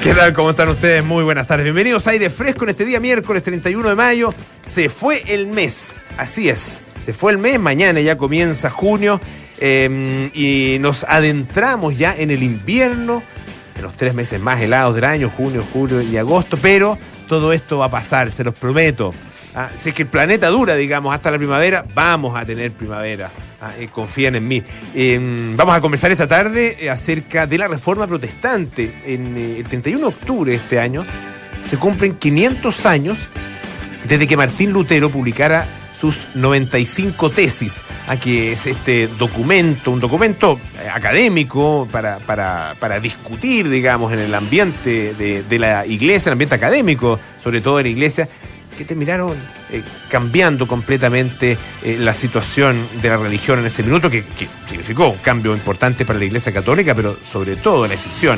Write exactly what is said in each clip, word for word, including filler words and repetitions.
¿Qué tal? ¿Cómo están ustedes? Muy buenas tardes. Bienvenidos a Aire Fresco en este día miércoles treinta y uno de mayo. Se fue el mes, así es. Se fue el mes, mañana ya comienza junio eh, y nos adentramos ya en el invierno, en los tres meses más helados del año, junio, julio y agosto, pero todo esto va a pasar, se los prometo. Ah, si es que el planeta dura, digamos, hasta la primavera, vamos a tener primavera. Ah, eh, confían en mí. Eh, vamos a conversar esta tarde eh, acerca de la Reforma Protestante. En eh, el treinta y uno de octubre de este año se cumplen quinientos años desde que Martín Lutero publicara sus noventa y cinco tesis, ah, que es este documento, un documento eh, académico para, para, para discutir, digamos, en el ambiente de, de la iglesia, el ambiente académico, sobre todo de la iglesia, que terminaron eh, cambiando completamente eh, la situación de la religión en ese minuto, que, que significó un cambio importante para la Iglesia Católica, pero sobre todo la decisión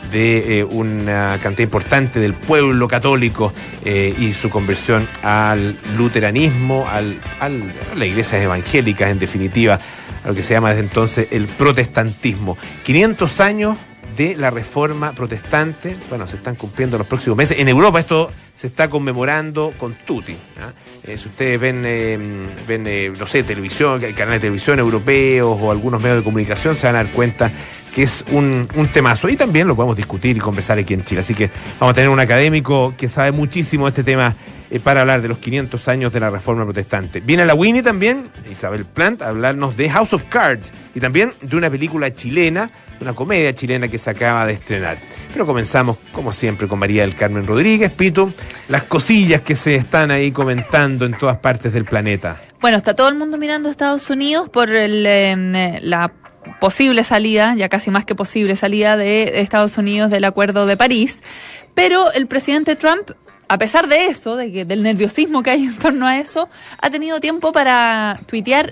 de eh, una cantidad importante del pueblo católico eh, y su conversión al luteranismo, al, al, a las iglesias evangélicas, en definitiva, a lo que se llama desde entonces el protestantismo. quinientos años de la Reforma Protestante, bueno, se están cumpliendo los próximos meses. En Europa esto se está conmemorando con tutti. ¿eh? Eh, si ustedes ven, eh, ven eh, no sé, televisión, canales de televisión europeos o algunos medios de comunicación, se van a dar cuenta que es un, un temazo. Y también lo podemos discutir y conversar aquí en Chile. Así que vamos a tener un académico que sabe muchísimo de este tema eh, para hablar de los quinientos años de la Reforma Protestante. Viene la Winnie también, Isabel Plant, a hablarnos de House of Cards y también de una película chilena, una comedia chilena que se acaba de estrenar. Pero comenzamos, como siempre, con María del Carmen Rodríguez. Pitu, las cosillas que se están ahí comentando en todas partes del planeta. Bueno, está todo el mundo mirando a Estados Unidos por el, eh, la posible salida, ya casi más que posible salida de Estados Unidos del Acuerdo de París, pero el presidente Trump, a pesar de eso, de que, del nerviosismo que hay en torno a eso, ha tenido tiempo para tuitear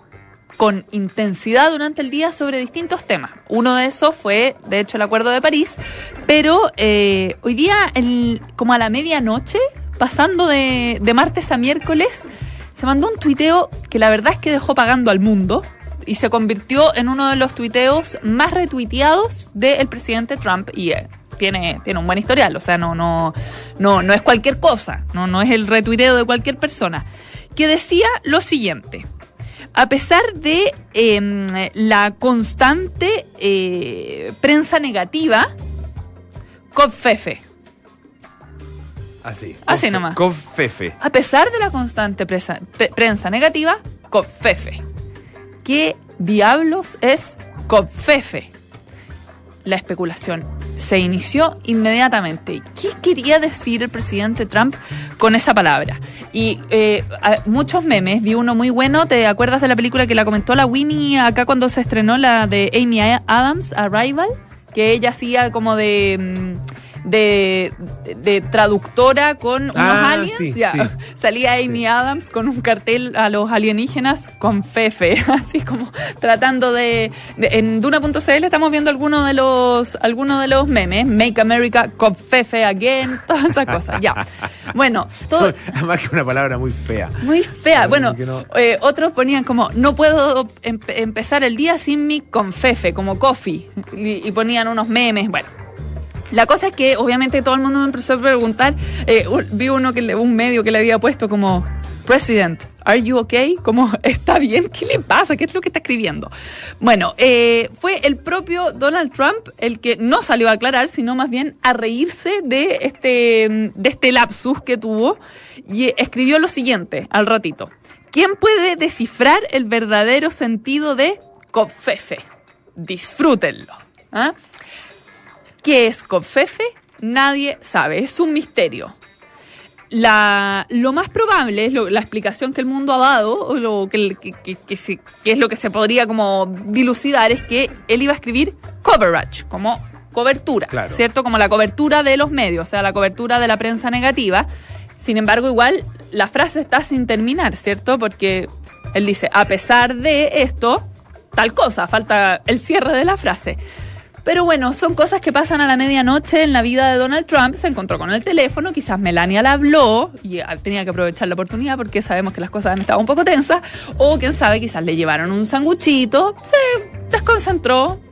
con intensidad durante el día sobre distintos temas. Uno de esos fue, de hecho, el Acuerdo de París, pero eh, hoy día, el, como a la medianoche, pasando de, de martes a miércoles, se mandó un tuiteo que la verdad es que dejó pagando al mundo y se convirtió en uno de los tuiteos más retuiteados del presidente Trump y eh, tiene, tiene un buen historial, o sea, no, no, no, no es cualquier cosa, no, no es el retuiteo de cualquier persona, que decía lo siguiente: a pesar de eh, la constante eh, prensa negativa, Covfefe. Así. Así nomás. Covfefe. A pesar de la constante presa, pe, prensa negativa, Covfefe. ¿Qué diablos es Covfefe? La especulación se inició inmediatamente. ¿Qué quería decir el presidente Trump con esa palabra? Y eh, muchos memes, vi uno muy bueno. ¿Te acuerdas de la película que la comentó la Winnie acá cuando se estrenó, la de Amy Adams, Arrival? Que ella hacía como de... De, de, de traductora con unos ah, aliens, sí, ya. Sí. Salía Amy sí. Adams con un cartel a los alienígenas con Fefe, así como tratando de, de en Duna punto c l estamos viendo algunos de los algunos de los memes, Make America Covfefe Again, todas esas cosas, ya. Bueno, todo además que una palabra muy fea. Muy fea. Bueno, no... eh, otros ponían como no puedo em- empezar el día sin mi Confefe, como coffee, y, y ponían unos memes, bueno. La cosa es que obviamente todo el mundo me empezó a preguntar, eh, vi uno que le, un medio que le había puesto como President, are you okay? Como, ¿está bien? ¿Qué le pasa? ¿Qué es lo que está escribiendo? Bueno, eh, fue el propio Donald Trump el que no salió a aclarar, sino más bien a reírse de este, de este lapsus que tuvo y escribió lo siguiente al ratito: ¿quién puede descifrar el verdadero sentido de Covfefe? Disfrútenlo. ¿Ah? ¿Qué es Covfefe? Nadie sabe, es un misterio. La, lo más probable, es lo, la explicación que el mundo ha dado, o lo que, que, que, que, se, que es lo que se podría como dilucidar, es que él iba a escribir coverage, como cobertura, claro. ¿Cierto? Como la cobertura de los medios, o sea, la cobertura de la prensa negativa. Sin embargo, igual, la frase está sin terminar, ¿cierto? Porque él dice, a pesar de esto, tal cosa, falta el cierre de la frase. Pero bueno, son cosas que pasan a la medianoche en la vida de Donald Trump. Se encontró con el teléfono, quizás Melania le habló y tenía que aprovechar la oportunidad porque sabemos que las cosas han estado un poco tensas. O quién sabe, quizás le llevaron un sanguchito, se desconcentró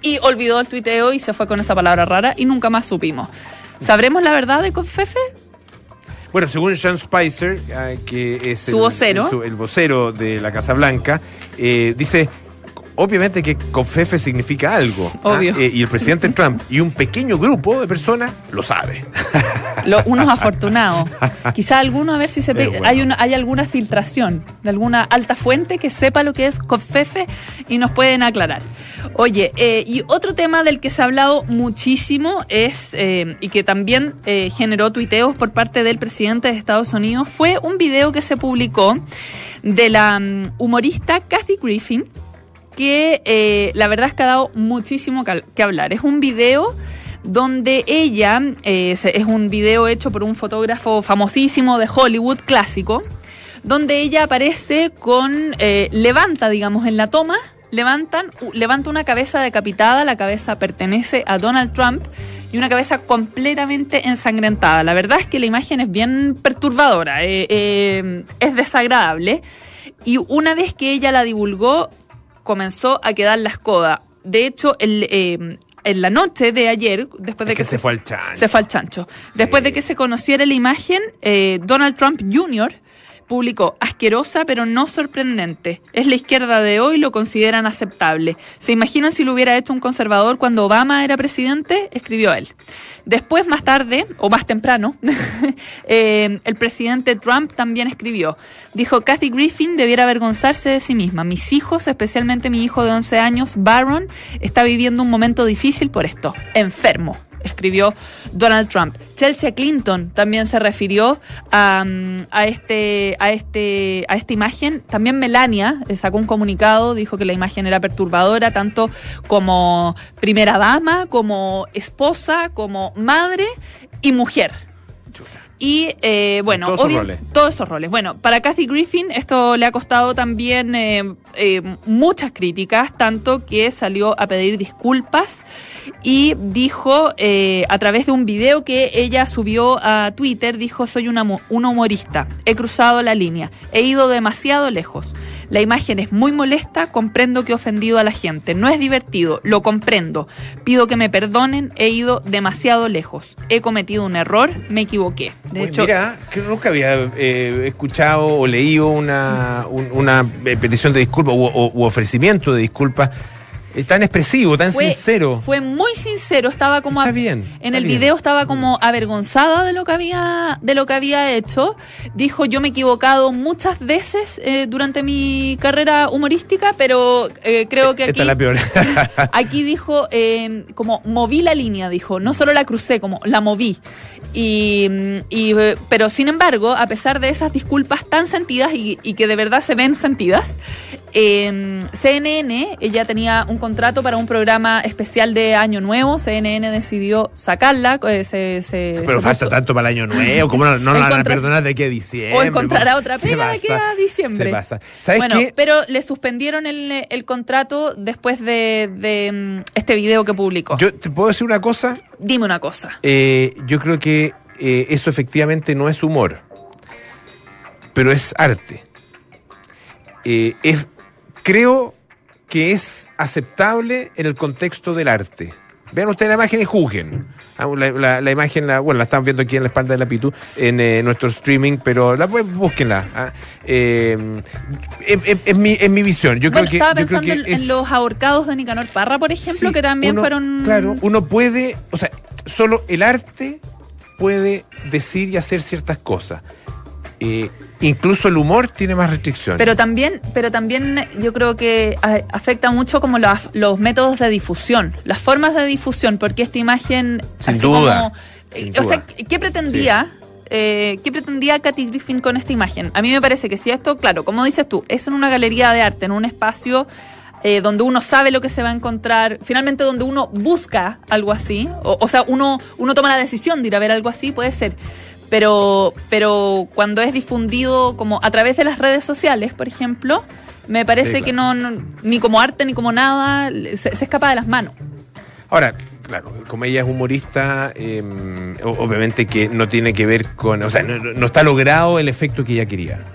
y olvidó el tuiteo y se fue con esa palabra rara y nunca más supimos. ¿Sabremos la verdad de Covfefe? Bueno, según Sean Spicer, eh, que es Su el vocero. el, su- el vocero de la Casa Blanca, eh, dice, obviamente que Covfefe significa algo. Obvio. ¿ah? Eh, y el presidente Trump y un pequeño grupo de personas lo sabe. Lo, unos afortunados. Quizá alguno, a ver si se pe- bueno. hay, una, hay alguna filtración de alguna alta fuente que sepa lo que es Covfefe y nos pueden aclarar. Oye, eh, y otro tema del que se ha hablado muchísimo es, eh, y que también eh, generó tuiteos por parte del presidente de Estados Unidos, fue un video que se publicó de la um, humorista Kathy Griffin, que eh, la verdad es que ha dado muchísimo que, que hablar. Es un video donde ella, eh, es un video hecho por un fotógrafo famosísimo de Hollywood, clásico, donde ella aparece con, eh, levanta, digamos, en la toma, levantan, uh, levanta una cabeza decapitada, la cabeza pertenece a Donald Trump, y una cabeza completamente ensangrentada. La verdad es que la imagen es bien perturbadora, eh, eh, es desagradable, y una vez que ella la divulgó, comenzó a quedar la escoda. De hecho, el... Eh, en la noche de ayer, después de Es que que se fue al chancho. Se fue al chancho. Sí. Después de que se conociera la imagen, eh, Donald Trump junior publicó, asquerosa pero no sorprendente. Es la izquierda de hoy, lo consideran aceptable. ¿Se imaginan si lo hubiera hecho un conservador cuando Obama era presidente? Escribió él. Después, más tarde, o más temprano, eh, el presidente Trump también escribió. Dijo, Kathy Griffin debiera avergonzarse de sí misma. Mis hijos, especialmente mi hijo de once años, Barron, está viviendo un momento difícil por esto. Enfermo, escribió Donald Trump. Chelsea Clinton también se refirió a, a, este, a, este, a esta imagen. También Melania sacó un comunicado, dijo que la imagen era perturbadora, tanto como primera dama, como esposa, como madre y mujer. Y eh, bueno, Todos esos obvio- roles. todos esos roles. Bueno, para Kathy Griffin esto le ha costado también eh, eh, muchas críticas, tanto que salió a pedir disculpas y dijo eh, a través de un video que ella subió a Twitter, dijo, soy una, mu- una humorista, he cruzado la línea, he ido demasiado lejos. La imagen es muy molesta, comprendo que he ofendido a la gente. No es divertido, lo comprendo. Pido que me perdonen, he ido demasiado lejos. He cometido un error, me equivoqué. De Uy, hecho, mira, que nunca había eh, escuchado o leído una, un- una eh, petición de disculpa u, o- u ofrecimiento de disculpas eh, tan expresivo, tan fue, sincero. fue muy sincero, estaba como Está a- bien, en está el bien. video estaba como avergonzada de lo que había de lo que había hecho. Dijo, yo me he equivocado muchas veces eh, durante mi carrera humorística, pero eh, creo que aquí Esta es la peor. Aquí dijo, eh, como moví la línea, dijo, no solo la crucé, como la moví. Y, y, eh, pero sin embargo, a pesar de esas disculpas tan sentidas y, y que de verdad se ven sentidas, eh, C N N, ella tenía un contrato para un programa especial de Año Nuevo, C N N decidió sacarla, eh, se, se, Pero se falta puso- tanto para el año nuevo, ¿cómo no, no la van a Encontra- perdonar de aquí a diciembre? o encontrará po? otra Se pega de aquí pasa, a diciembre. Se pasa. ¿Sabes Bueno, qué? pero le suspendieron el, el contrato después de, de mm, este video que publicó. Yo te puedo decir una cosa. Dime una cosa. Eh, yo creo que eh, eso efectivamente no es humor, pero es arte. Eh, es, creo que es aceptable en el contexto del arte. Vean ustedes la imagen y juzguen. Ah, La, la- la imagen, la, bueno, la están viendo aquí en la espalda de la Pitu, en eh, nuestro streaming, pero la, pues, búsquenla. ah. Eh, es, es- es mi, es mi visión. Yo Bueno, creo que, estaba yo creo pensando que en, en es- los ahorcados de Nicanor Parra, por ejemplo, Sí, que también uno- fueron... Claro, uno puede, o sea, solo el arte puede decir y hacer ciertas cosas. Eh, incluso el humor tiene más restricciones. Pero también, pero también yo creo que a- afecta mucho como los, los métodos de difusión, las formas de difusión, porque esta imagen... Sin así duda, como- sin o duda. sea, ¿qué pretendía? Eh, ¿Qué pretendía Kathy Griffin con esta imagen? A mí me parece que si esto, claro, como dices tú, es en una galería de arte, en un espacio eh, donde uno sabe lo que se va a encontrar, finalmente donde uno busca algo así, o, o sea, uno, uno toma la decisión de ir a ver algo así, puede ser. Pero, pero cuando es difundido como a través de las redes sociales, por ejemplo, me parece Sí, claro. que no, no- ni como arte ni como nada, se, se escapa de las manos. Ahora, claro, como ella es humorista, eh, o- obviamente que no tiene que ver con, o sea, no, no está logrado el efecto que ella quería.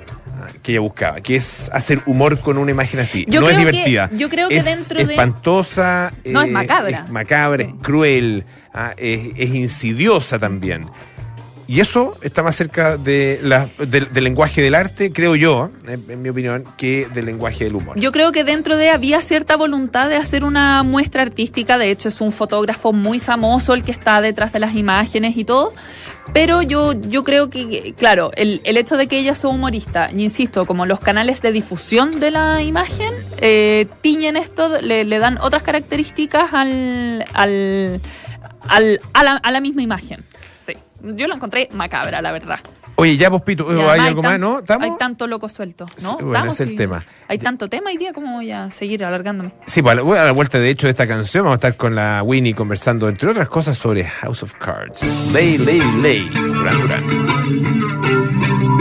que ella buscaba, que es hacer humor con una imagen así. Yo no creo es divertida. Que, yo creo que es dentro de... espantosa. No, eh, es macabra. Es macabra, Sí. es cruel, ah, es, es insidiosa también. Y eso está más cerca de la, del, del lenguaje del arte, creo yo, en, en mi opinión, que del lenguaje del humor. Yo creo que dentro de había cierta voluntad de hacer una muestra artística. De hecho, es un fotógrafo muy famoso el que está detrás de las imágenes y todo. Pero yo, yo creo que, claro, el, el hecho de que ella sea humorista, y insisto, como los canales de difusión de la imagen, eh, tiñen esto, le, le dan otras características al, al, al, a, la, a la misma imagen. Sí, yo la encontré macabra, la verdad. Oye, ya, Pospito, Y ¿hay además algo tan- más, no? ¿Estamos? Hay tanto loco suelto, ¿no? Sí, bueno, ¿Estamos? ese es el Sí. tema. Hay tanto tema hoy día, ¿cómo voy a seguir alargándome? Sí, pues a la, a la vuelta de hecho de esta canción vamos a estar con la Winnie conversando, entre otras cosas, sobre House of Cards. Lay, lay, lay. Duran, Duran.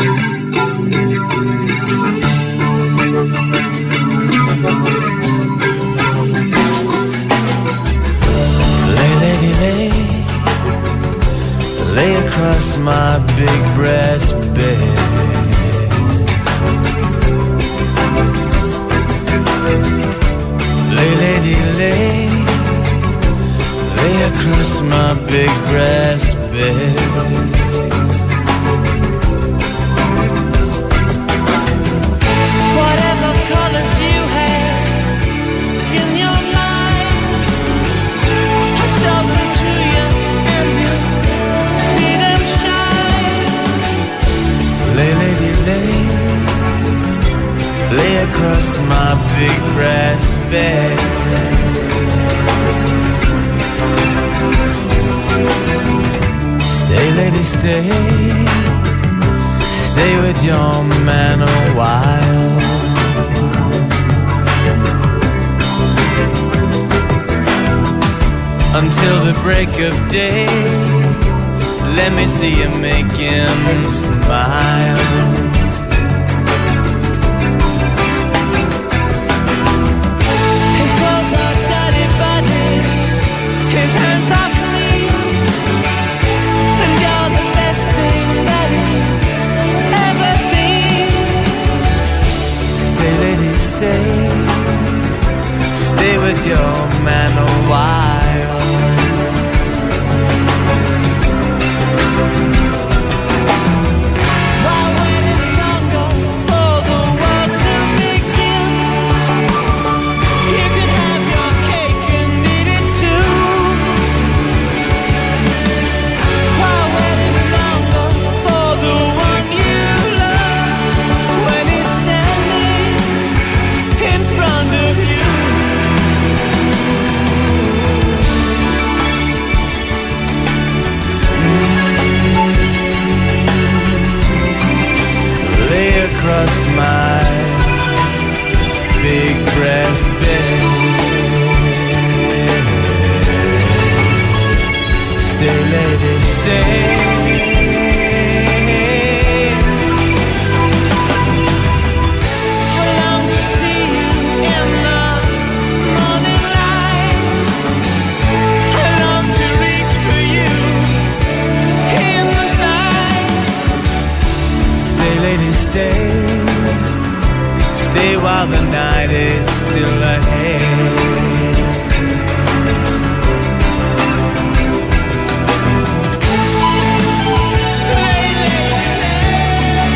Lay, lady, lay, lay across my big brass bed. Lay, lady, lay, lay across my big brass bed. Whatever colors you have in your mind, I show them to you and you see them shine. Lay, lady, lay, lay across my big brass bed. Stay, lady, stay, stay with your man a while. Until the break of day, let me see you make him smile. His clothes are dirty bodies, his hands are clean, and you're the best thing that he's ever seen. Stay, lady, stay, stay with your man a while. While waiting longer for the world to begin, you can have your cake and eat it too. While waiting longer for the one you love, when he's standing in front of you. Lay across my big brass bed. Stay, lady, stay. I long to see you in the morning light. I long to reach for you in the night. Stay, lady, stay. Stay while the night is still ahead. Lay, lady,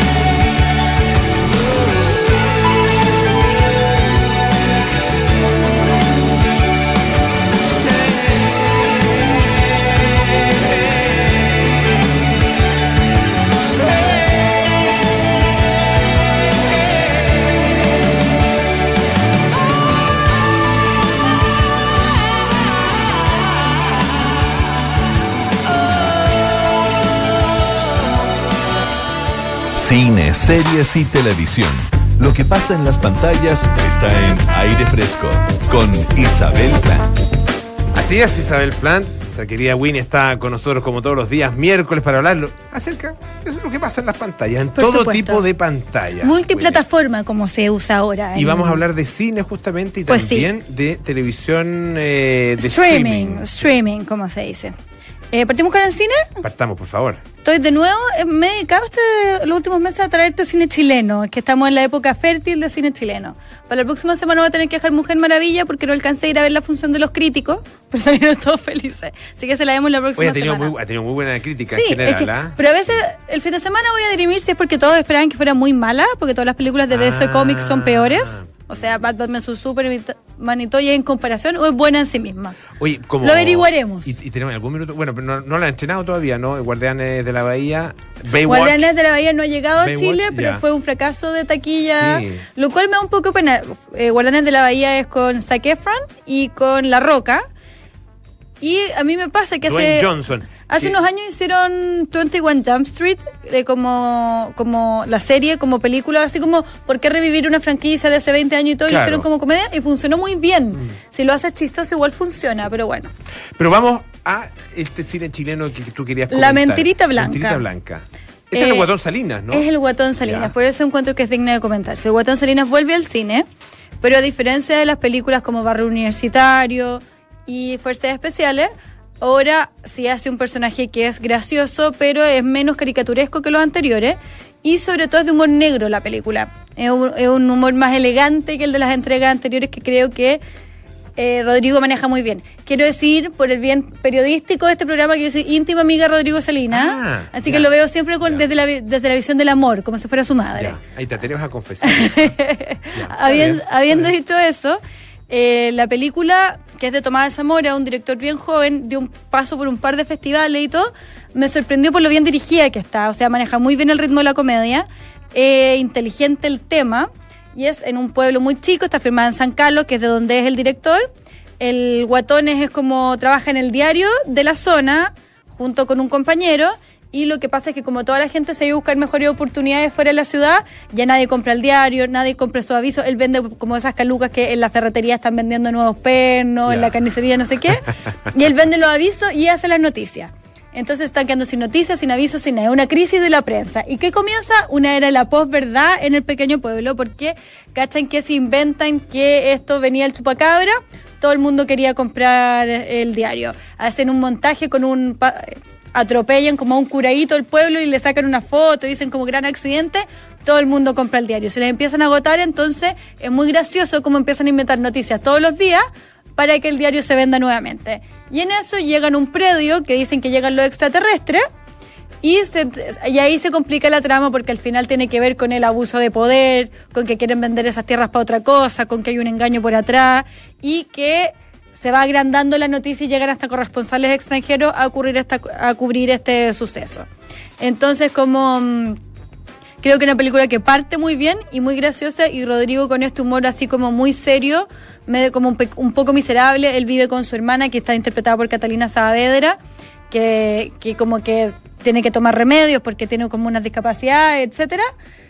Cine, series y televisión. Lo que pasa en las pantallas está en Aire Fresco con Isabel Plant. Así es, Isabel Plant. Nuestra querida Winnie está con nosotros como todos los días, miércoles, para hablar acerca de lo que pasa en las pantallas, en Por todo supuesto. tipo de pantallas. Multiplataforma, como se usa ahora. Y en- vamos a hablar de cine justamente y Pues también de televisión eh, de streaming, streaming. streaming, como se dice. Eh, ¿Partimos con el cine? Partamos, por favor. Estoy de nuevo, eh, me he dedicado este, los últimos meses a traerte cine chileno, que estamos en la época fértil de cine chileno. Para la próxima semana voy a tener que dejar Mujer Maravilla porque no alcancé a ir a ver La Función de los Críticos, pero salieron todos felices. Así que se la vemos la próxima Oye, ha tenido, semana. muy, ha tenido muy buena crítica Sí, en general, es que- ¿ah? pero a veces el fin de semana voy a dirimir si es porque todos esperaban que fuera muy mala, porque todas las películas de D C Ah. Comics son peores. O sea, Batman su Superman y todo, y en comparación, o es buena en sí misma. Oye, como... Lo averiguaremos. Y, y tenemos algún minuto... Bueno, pero no, no la han estrenado todavía, ¿no? Guardianes de la Bahía, Baywatch. Guardianes de la Bahía no ha llegado a Baywatch, Chile, pero ya. fue un fracaso de taquilla, Sí. lo cual me da un poco pena. Eh, Guardianes de la Bahía es con Zac Efron y con La Roca. Y a mí me pasa que Dwayne hace... Johnson. Hace que- unos años hicieron veintiuno Jump Street eh, como, como la serie, como película, así como ¿por qué revivir una franquicia de hace veinte años y todo? Y lo Claro. hicieron como comedia y funcionó muy bien. Si lo haces chistoso igual funciona, pero bueno. Pero vamos a este cine chileno que tú querías La comentar. Mentirita Blanca. La Mentirita Blanca. Este Eh, es el Guatón Salinas, ¿no? Es el Guatón Salinas, Ya. por eso encuentro que es digno de comentarse. El Guatón Salinas vuelve al cine, pero a diferencia de las películas como Barrio Universitario y Fuerzas Especiales, ahora sí hace un personaje que es gracioso, pero es menos caricaturesco que los anteriores. Y sobre todo es de humor negro la película. Es un, es un humor más elegante que el de las entregas anteriores que creo que eh, Rodrigo maneja muy bien. Quiero decir, por el bien periodístico de este programa, que yo soy íntima amiga de Rodrigo Salinas. Ah, así ya. que lo veo siempre con, Ya. desde, la, vi- desde la visión del amor, como si fuera su madre. Ya, ahí te atreves a confesar. Ya, está Habien- bien, habiendo está bien. dicho eso, eh, la película, que es de Tomás Zamora, un director bien joven, dio un paso por un par de festivales y todo, me sorprendió por lo bien dirigida que está. O sea, maneja muy bien el ritmo de la comedia, eh, inteligente el tema, y es en un pueblo muy chico, está filmada en San Carlos, que es de donde es el director. El Guatón es, es como trabaja en el diario de la zona, junto con un compañero, y lo que pasa es que como toda la gente se iba a buscar mejores oportunidades fuera de la ciudad, ya nadie compra el diario, nadie compra sus avisos, él vende como esas calucas que en la ferretería están vendiendo nuevos pernos, Ya. en la carnicería no sé qué, y él vende los avisos y hace las noticias. Entonces están quedando sin noticias, sin avisos, sin nada. Una crisis de la prensa. ¿Y qué comienza? Una era la posverdad en el pequeño pueblo, porque cachan que se inventan que esto venía el chupacabra, todo el mundo quería comprar el diario. Hacen un montaje con un... pa- atropellan como a un curadito el pueblo y le sacan una foto, dicen como gran accidente, todo el mundo compra el diario. Se les empiezan a agotar, entonces es muy gracioso cómo empiezan a inventar noticias todos los días para que el diario se venda nuevamente. Y en eso llegan a un predio que dicen que llegan los extraterrestres y, se, y ahí se complica la trama porque al final tiene que ver con el abuso de poder, con que quieren vender esas tierras para otra cosa, con que hay un engaño por atrás y que se va agrandando la noticia y llegan hasta corresponsales extranjeros a, ocurrir esta, a cubrir este suceso. Entonces, como mmm, creo que es una película que parte muy bien y muy graciosa, y Rodrigo con este humor así como muy serio, medio como un, pe- un poco miserable. Él vive con su hermana, que está interpretada por Catalina Saavedra, que, que como que tiene que tomar remedios porque tiene como unas discapacidades, etcétera.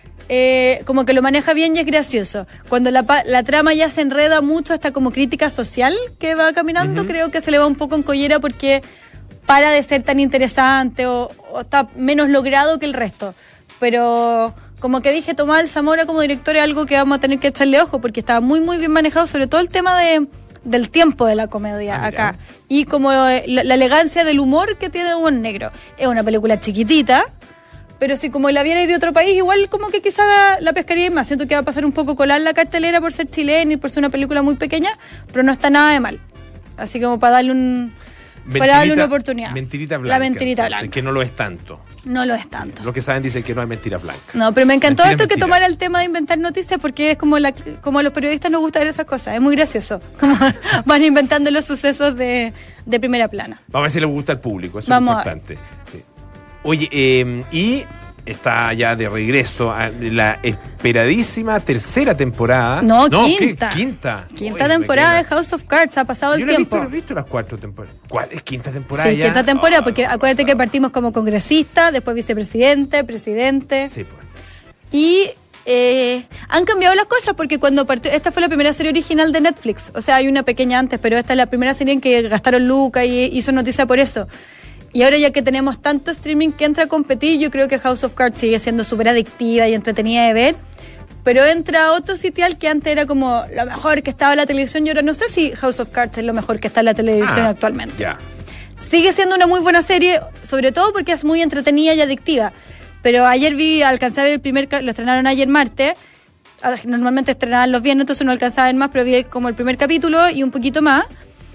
Eh, como que lo maneja bien y es gracioso. Cuando la, pa- la trama ya se enreda mucho, hasta como crítica social que va caminando, uh-huh. creo que se le va un poco en collera porque para de ser tan interesante o, o está menos logrado que el resto. Pero como que dije, Tomás Zamora como director es algo que vamos a tener que echarle ojo porque estaba muy muy bien manejado, sobre todo el tema de del tiempo de la comedia ah, acá. Y como la, la elegancia del humor que tiene Humor Negro. Es una película chiquitita, pero si como la vierais de otro país, igual como que quizá la, la pescaría más. Siento que va a pasar un poco colar la cartelera por ser chilena y por ser una película muy pequeña, pero no está nada de mal. Así como para darle un Mentirita, para darle una oportunidad. Mentirita blanca. La mentirita entonces, blanca. Que no lo es tanto. No lo es tanto. Los que saben dicen que no hay mentira blanca. No, pero me encantó mentira, esto mentira. que tomara el tema de inventar noticias porque es como la, como a los periodistas nos gusta ver esas cosas. Es muy gracioso. Como van inventando los sucesos de, de primera plana. Vamos a ver si le gusta al público. Eso Vamos es importante. Sí. Oye, eh, y está ya de regreso a la esperadísima tercera temporada. No, no quinta. ¿qué? Quinta. Quinta Oye, temporada de queda... House of Cards. Ha pasado Yo el no he tiempo. visto, no he visto las cuatro temporadas. ¿Cuál es quinta temporada Sí, ya? quinta temporada, Oh, porque no, acuérdate pasado. que partimos como congresista, después vicepresidente, presidente. Sí, pues. Y eh, han cambiado las cosas porque cuando partió, esta fue la primera serie original de Netflix. O sea, hay una pequeña antes, pero esta es la primera serie en que gastaron lucas y hizo noticia por eso. Y ahora ya que tenemos tanto streaming que entra a competir, yo creo que House of Cards sigue siendo súper adictiva y entretenida de ver. Pero entra otro sitial que antes era como lo mejor que estaba en la televisión y ahora no sé si House of Cards es lo mejor que está en la televisión Ah, actualmente. Ya. sigue siendo una muy buena serie, sobre todo porque es muy entretenida y adictiva. Pero ayer vi, alcancé a ver el primer, lo estrenaron ayer martes, normalmente estrenaban los viernes, entonces no alcanzaba a ver más, pero vi como el primer capítulo y un poquito más.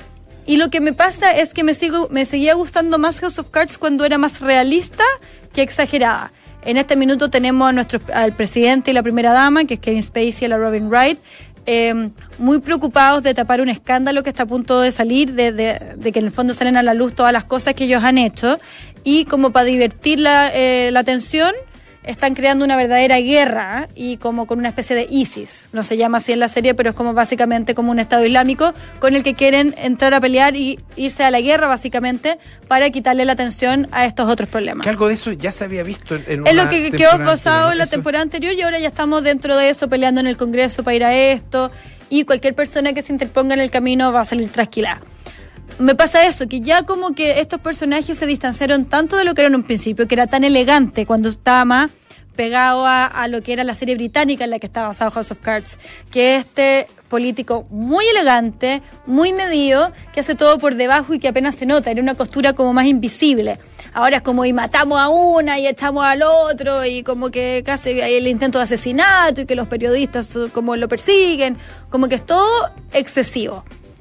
Y lo que me pasa es que me sigo me seguía gustando más House of Cards cuando era más realista que exagerada. En este minuto tenemos a nuestro, al presidente y la primera dama, que es Kevin Spacey y la Robin Wright, eh, muy preocupados de tapar un escándalo que está a punto de salir, de, de, de que en el fondo salen a la luz todas las cosas que ellos han hecho, y como para divertir la, eh, la atención, están creando una verdadera guerra, ¿eh? Y como con una especie de ISIS, no se llama así en la serie, pero es como básicamente como un Estado Islámico con el que quieren entrar a pelear y irse a la guerra básicamente para quitarle la atención a estos otros problemas. Que algo de eso ya se había visto en, en Es una lo que temporada quedó basado anterior, en la eso. temporada anterior y ahora ya estamos dentro de eso peleando en el Congreso para ir a esto, y cualquier persona que se interponga en el camino va a salir trasquilada. Me pasa eso, que ya como que estos personajes se distanciaron tanto de lo que eran en un principio, que era tan elegante cuando estaba más pegado a, a lo que era la serie británica en la que estaba basado House of Cards, que este político muy elegante, muy medido, que hace todo por debajo y que apenas se nota, era una costura como más invisible. Ahora es como y matamos a una y echamos al otro y como que casi hay el intento de asesinato y que los periodistas como lo persiguen, como que es todo excesivo.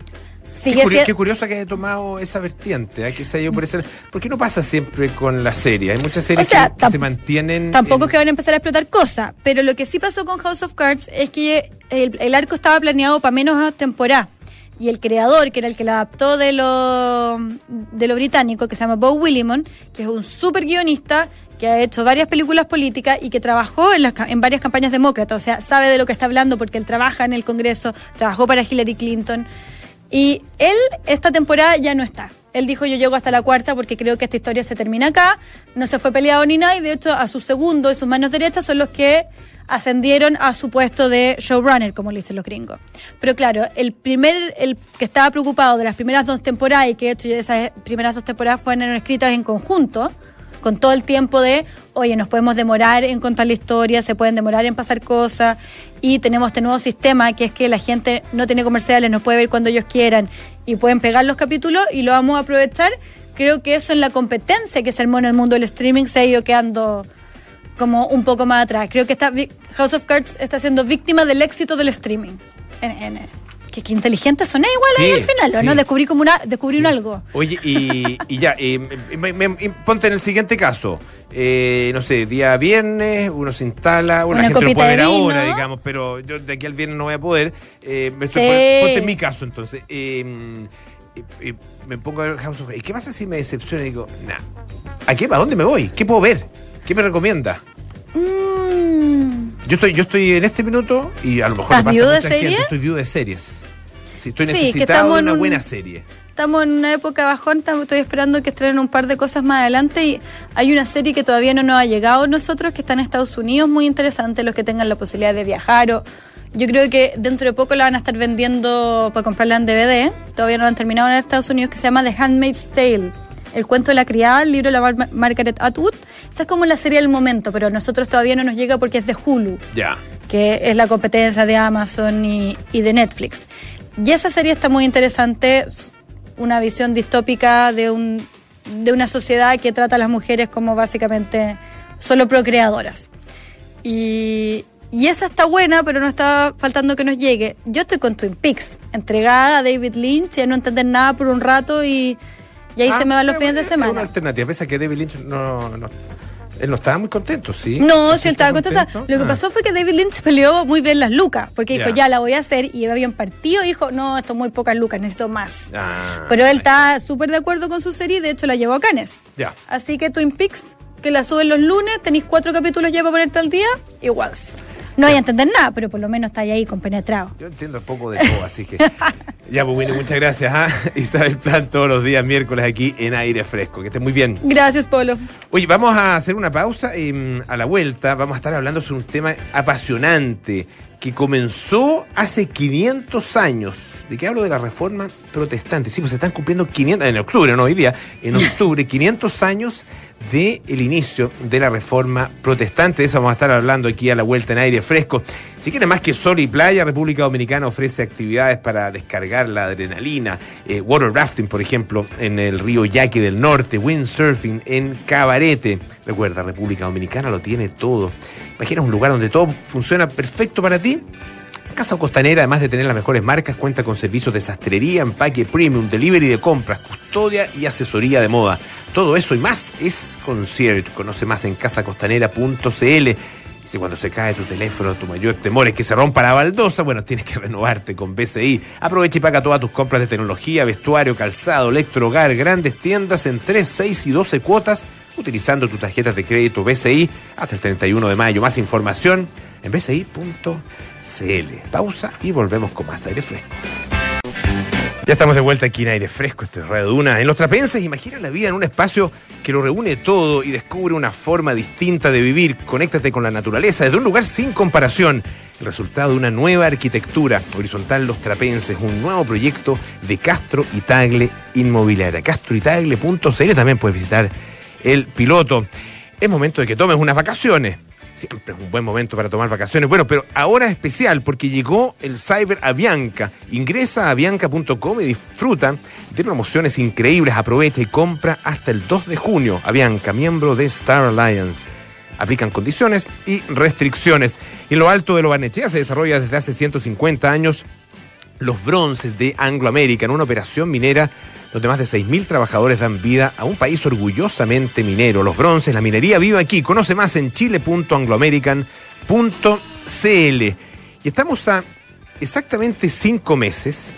Qué, curio, qué curioso que haya tomado esa vertiente, ¿eh? Que se haya ido por ese... ¿Por qué no pasa siempre con la serie? Hay muchas series o sea, que, que se mantienen... Tampoco en... es que van a empezar a explotar cosas, pero lo que sí pasó con House of Cards es que el, el arco estaba planeado para menos temporada. Y el creador, que era el que la adaptó de lo, de lo británico, que se llama Bo Willimon, que es un súper guionista, que ha hecho varias películas políticas y que trabajó en, las, en varias campañas demócratas, o sea, sabe de lo que está hablando porque él trabaja en el Congreso, trabajó para Hillary Clinton. Y él, esta temporada ya no está. Él dijo, yo llego hasta la cuarta porque creo que esta historia se termina acá. No se fue peleado ni nada y de hecho a su segundo y sus manos derechas son los que ascendieron a su puesto de showrunner, como le dicen los gringos. Pero claro, el primer, el que estaba preocupado de las primeras dos temporadas y que de hecho esas primeras dos temporadas fueron escritas en conjunto, con todo el tiempo de, oye, nos podemos demorar en contar la historia, se pueden demorar en pasar cosas, y tenemos este nuevo sistema que es que la gente no tiene comerciales, nos puede ver cuando ellos quieran y pueden pegar los capítulos y lo vamos a aprovechar. Creo que eso en la competencia que se armó en el mundo del streaming se ha ido quedando como un poco más atrás. Creo que esta House of Cards está siendo víctima del éxito del streaming. En, en, que, que inteligentes son igual sí, ahí al final, ¿o sí. no? Descubrí como una, descubrí sí. un algo. Oye, y, y ya, y, me, me, me, ponte en el siguiente caso. Eh, no sé, día viernes, uno se instala, una, una gente lo puede ver ahora, digamos, pero yo de aquí al viernes no voy a poder. Eh, me sí. Ponte en mi caso, entonces. Eh, eh, eh, me pongo a ver House of Cards. ¿Y qué pasa si me decepciona y digo, nah, ¿a qué? ¿A dónde me voy? ¿Qué puedo ver? ¿Qué me recomienda? Mm. Yo estoy, yo estoy en este minuto y a lo mejor me pasa viudo mucha de gente, serie? estoy viudo de series. Sí, estoy sí, necesitado de una un, buena serie. Estamos en una época bajón, estoy esperando que estrenen un par de cosas más adelante y hay una serie que todavía no nos ha llegado a nosotros, que está en Estados Unidos, muy interesante, los que tengan la posibilidad de viajar o... Yo creo que dentro de poco la van a estar vendiendo para comprarla en D V D, todavía no la han terminado en Estados Unidos, que se llama The Handmaid's Tale. El cuento de la criada, el libro de la Mar- Margaret Atwood. Esa es como la serie del momento, pero a nosotros todavía no nos llega porque es de Hulu, yeah. que es la competencia de Amazon y, y de Netflix. Y esa serie está muy interesante, una visión distópica de, un, de una sociedad que trata a las mujeres como básicamente solo procreadoras. Y... Y esa está buena, pero no está faltando que nos llegue. Yo estoy con Twin Peaks, entregada a David Lynch, y a no entender nada por un rato y, y ahí ah, se me van los fines de semana. Es una alternativa, pese a que David Lynch no, no, él no estaba muy contento, ¿sí? No, sí, él estaba contento. contento. Lo que ah. pasó fue que David Lynch peleó muy bien las lucas, porque dijo, ya, ya la voy a hacer, y iba bien partido, y dijo, no, esto es muy pocas lucas, necesito más. Ah, pero él está súper de acuerdo con su serie, de hecho la llevó a Cannes. Ya. Así que Twin Peaks, que la suben los lunes, tenéis cuatro capítulos ya para ponerte al día, igual. No hay a entender nada, pero por lo menos está ahí compenetrado. Yo entiendo poco de todo, así que... Ya, pues, Winnie, muchas gracias. ¿eh? Isabel Plan, todos los días miércoles aquí en Aire Fresco. Que estés muy bien. Gracias, Polo. Oye, vamos a hacer una pausa y a la vuelta vamos a estar hablando sobre un tema apasionante que comenzó hace quinientos años. ¿De qué hablo? De la Reforma Protestante. Sí, pues se están cumpliendo quinientos, en octubre, no hoy día, en octubre, quinientos años del inicio de la Reforma Protestante. De eso vamos a estar hablando aquí a la vuelta en Aire Fresco. Si quieren más que sol y playa, República Dominicana ofrece actividades para descargar la adrenalina. Eh, water rafting, por ejemplo, en el río Yaqui del Norte. Windsurfing en Cabarete. Recuerda, República Dominicana lo tiene todo. Imaginas un lugar donde todo funciona perfecto para ti. Casa Costanera, además de tener las mejores marcas, cuenta con servicios de sastrería, empaque premium, delivery de compras, custodia y asesoría de moda. Todo eso y más es Concierge. Conoce más en casa costanera punto c l. Y si cuando se cae tu teléfono, tu mayor temor es que se rompa la baldosa, bueno, tienes que renovarte con B C I. Aprovecha y paga todas tus compras de tecnología, vestuario, calzado, electrohogar, grandes tiendas en tres, seis y doce cuotas, utilizando tus tarjetas de crédito B C I hasta el treinta y uno de mayo. Más información en b c i punto c l. Pausa y volvemos con más Aire Fresco. Ya estamos de vuelta aquí en Aire Fresco, esto es Radio Duna. En Los Trapenses, imagina la vida en un espacio que lo reúne todo y descubre una forma distinta de vivir. Conéctate con la naturaleza desde un lugar sin comparación. El resultado de una nueva arquitectura. Horizontal Los Trapenses, un nuevo proyecto de Castro y Tagle Inmobiliaria. castro y tagle punto c l, también puedes visitar el piloto. Es momento de que tomes unas vacaciones. Siempre es un buen momento para tomar vacaciones. Bueno, pero ahora es especial porque llegó el Cyber Avianca. Ingresa a avianca punto com y disfruta de promociones increíbles. Aprovecha y compra hasta el dos de junio. Avianca, miembro de Star Alliance. Aplican condiciones y restricciones. Y en lo alto de Lo Barnechea se desarrolla desde hace ciento cincuenta años los bronces de Anglo American, una operación minera donde más de seis mil trabajadores dan vida a un país orgullosamente minero. Los bronces, la minería vive aquí. Conoce más en chile punto anglo american punto c l. Y estamos a exactamente cinco meses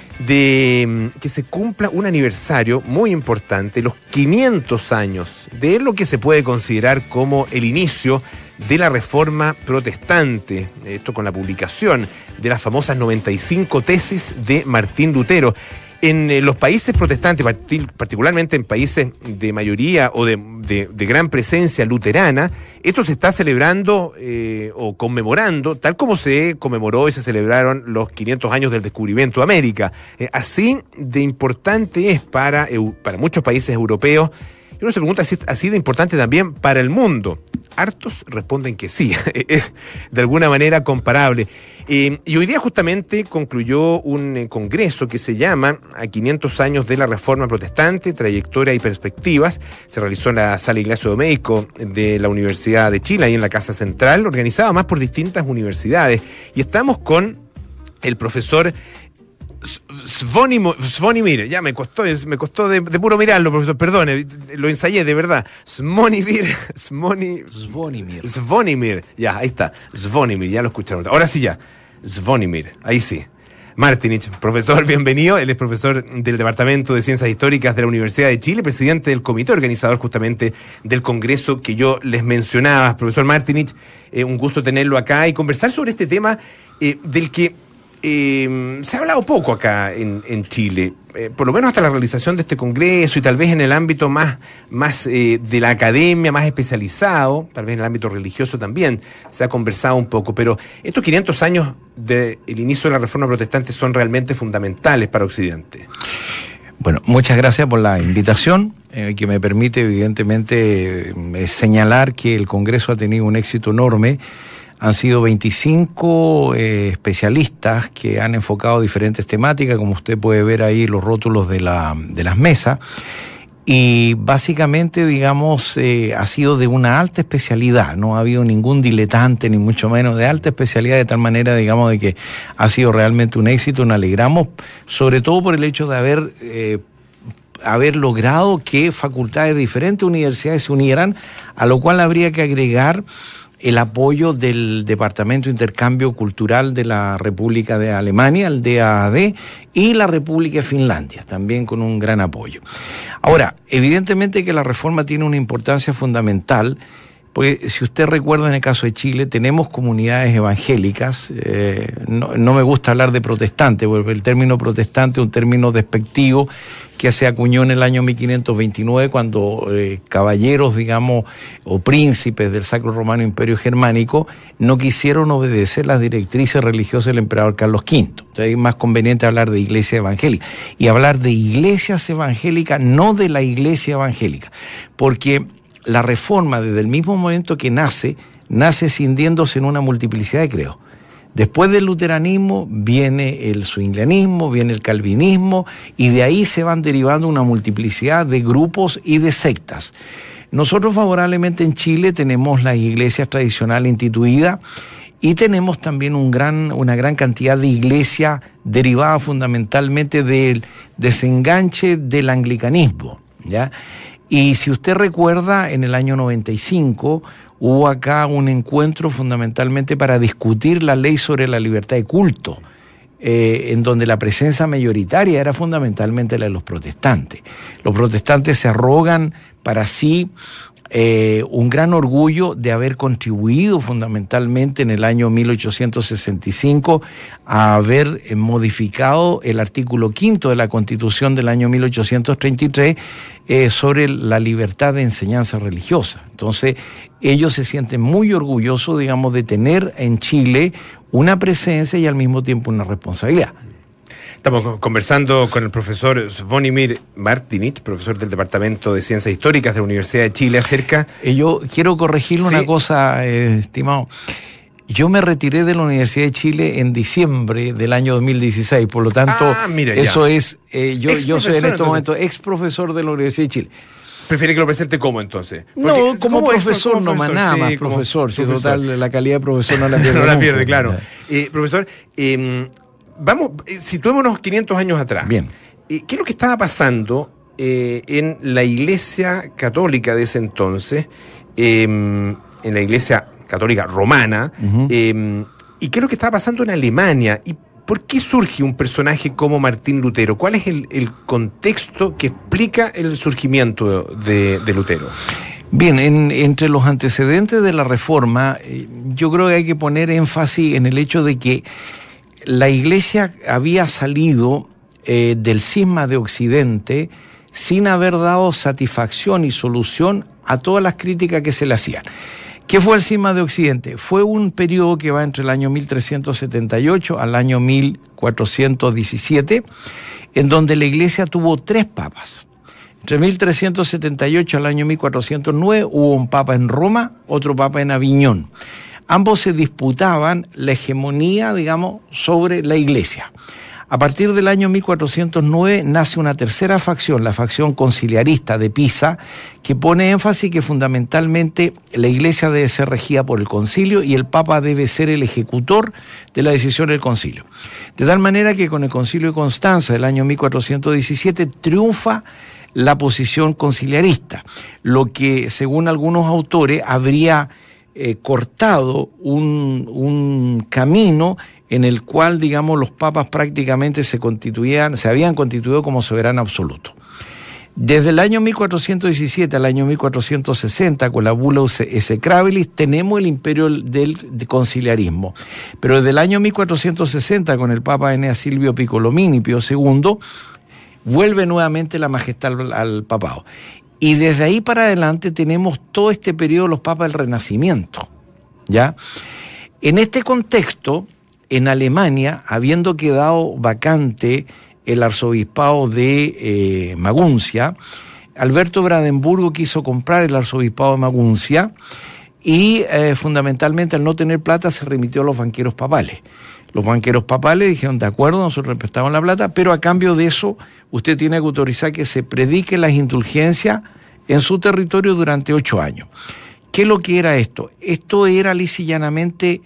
de que se cumpla un aniversario muy importante, los quinientos años de lo que se puede considerar como el inicio de la Reforma Protestante. Esto con la publicación de las famosas noventa y cinco tesis de Martín Lutero. En eh, los países protestantes, particularmente en países de mayoría o de, de, de gran presencia luterana, esto se está celebrando eh, o conmemorando, tal como se conmemoró y se celebraron los quinientos años del descubrimiento de América. Eh, así de importante es para, para muchos países europeos. Y uno se pregunta si es así de importante también para el mundo. Hartos responden que sí, es de alguna manera comparable. Eh, y hoy día justamente concluyó un eh, congreso que se llama A quinientos años de la Reforma Protestante, trayectoria y perspectivas. Se realizó en la Sala Ignacio Domeyko de la Universidad de Chile, ahí en la Casa Central, organizada más por distintas universidades. Y estamos con el profesor Zvonimir, Zvonimir, ya me costó, me costó de, de puro mirarlo, profesor, perdone, lo ensayé de verdad. Zvonimir, Zvonimir, Zvonimir. Zvonimir, ya, ahí está, Zvonimir, ya lo escucharon. Ahora sí ya, Zvonimir, ahí sí. Martinich, profesor, bienvenido. Él es profesor del Departamento de Ciencias Históricas de la Universidad de Chile, presidente del comité organizador justamente del congreso que yo les mencionaba. Profesor Martinich, eh, un gusto tenerlo acá y conversar sobre este tema eh, del que Eh, se ha hablado poco acá en, en Chile, eh, por lo menos hasta la realización de este congreso y tal vez en el ámbito más, más eh, de la academia, más especializado, tal vez en el ámbito religioso también se ha conversado un poco, pero estos quinientos años del inicio de la Reforma Protestante son realmente fundamentales para Occidente. Bueno, muchas gracias por la invitación, eh, que me permite evidentemente eh, señalar que el Congreso ha tenido un éxito enorme. Han sido veinticinco eh, especialistas que han enfocado diferentes temáticas, como usted puede ver ahí los rótulos de, la, de las mesas, y básicamente, digamos, eh, ha sido de una alta especialidad, no ha habido ningún diletante, ni mucho menos, de alta especialidad, de tal manera, digamos, de que ha sido realmente un éxito. Nos alegramos, sobre todo por el hecho de haber eh, haber logrado que facultades de diferentes universidades se unieran, a lo cual habría que agregar el apoyo del Departamento de Intercambio Cultural de la República de Alemania, el D A A D, y la República de Finlandia, también con un gran apoyo. Ahora, evidentemente que la reforma tiene una importancia fundamental Porque si usted recuerda, en el caso de Chile, tenemos comunidades evangélicas, eh, no, no me gusta hablar de protestantes, porque el término protestante es un término despectivo que se acuñó en el año mil quinientos veintinueve cuando eh, caballeros, digamos, o príncipes del Sacro Romano Imperio Germánico no quisieron obedecer las directrices religiosas del emperador Carlos quinto. Entonces es más conveniente hablar de iglesia evangélica. Y hablar de iglesias evangélicas, no de la iglesia evangélica, porque la reforma, desde el mismo momento que nace, nace cindiéndose en una multiplicidad de credos. Después del luteranismo viene el zwinglianismo, viene el calvinismo, y de ahí se van derivando una multiplicidad de grupos y de sectas. Nosotros favorablemente en Chile tenemos las iglesias tradicionales instituidas y tenemos también un gran, una gran cantidad de iglesias derivadas fundamentalmente del desenganche del anglicanismo, ¿ya? Y si usted recuerda, en el año noventa y cinco hubo acá un encuentro fundamentalmente para discutir la ley sobre la libertad de culto, eh, en donde la presencia mayoritaria era fundamentalmente la de los protestantes. Los protestantes se arrogan para sí eh, un gran orgullo de haber contribuido fundamentalmente en el año mil ochocientos sesenta y cinco a haber eh, modificado el artículo quinto de la Constitución del año mil ochocientos treinta y tres eh, sobre la libertad de enseñanza religiosa. Entonces, ellos se sienten muy orgullosos, digamos, de tener en Chile una presencia y al mismo tiempo una responsabilidad. Estamos conversando con el profesor Zvonimir Martinich, profesor del Departamento de Ciencias Históricas de la Universidad de Chile, acerca... Eh, yo quiero corregirle ¿Sí? una cosa, eh, estimado. Yo me retiré de la Universidad de Chile en diciembre del año dos mil dieciséis, por lo tanto, ah, mira, eso ya. es... Eh, yo, yo soy en este momento ex profesor de la Universidad de Chile. ¿Prefiere que lo presente cómo, entonces? Porque, no, como profesor, como no más nada más, sí, profesor. Si profesor. Total, la calidad de profesor no la pierde. no la pierde, claro. Eh, profesor, eh, vamos, eh, situémonos quinientos años atrás. Bien. Eh, ¿Qué es lo que estaba pasando eh, en la Iglesia Católica de ese entonces, eh, en la Iglesia Católica Romana, uh-huh. eh, y qué es lo que estaba pasando en Alemania? ¿Y por qué surge un personaje como Martín Lutero? ¿Cuál es el, el contexto que explica el surgimiento de, de Lutero? Bien, en, entre los antecedentes de la Reforma, eh, yo creo que hay que poner énfasis en el hecho de que la Iglesia había salido eh, del cisma de Occidente sin haber dado satisfacción y solución a todas las críticas que se le hacían. ¿Qué fue el cisma de Occidente? Fue un periodo que va entre el año mil trescientos setenta y ocho al año mil cuatrocientos diecisiete, en donde la Iglesia tuvo tres papas. Entre mil trescientos setenta y ocho al año mil cuatrocientos nueve hubo un papa en Roma, otro papa en Aviñón. Ambos se disputaban la hegemonía, digamos, sobre la Iglesia. A partir del año mil cuatrocientos nueve nace una tercera facción, la facción conciliarista de Pisa, que pone énfasis que fundamentalmente la Iglesia debe ser regida por el concilio y el Papa debe ser el ejecutor de la decisión del concilio. De tal manera que con el concilio de Constanza del año mil cuatrocientos diecisiete triunfa la posición conciliarista, lo que según algunos autores habría eh, cortado un, un camino en el cual, digamos, los papas prácticamente se constituían, se habían constituido como soberano absoluto. Desde el año mil cuatrocientos diecisiete al año mil cuatrocientos sesenta, con la bula Execrabilis, tenemos el imperio del conciliarismo. Pero desde el año mil cuatrocientos sesenta, con el papa Eneas Silvio Piccolomini, Pío segundo, vuelve nuevamente la majestad al, al papado. Y desde ahí para adelante tenemos todo este periodo de los papas del Renacimiento, ¿ya? En este contexto, en Alemania, habiendo quedado vacante el arzobispado de eh, Maguncia, Alberto Brandenburgo quiso comprar el arzobispado de Maguncia y eh, fundamentalmente al no tener plata se remitió a los banqueros papales. Los banqueros papales dijeron, de acuerdo, nosotros prestamos la plata, pero a cambio de eso usted tiene que autorizar que se predique las indulgencias en su territorio durante ocho años. ¿Qué es lo que era esto? Esto era lisa y llanamente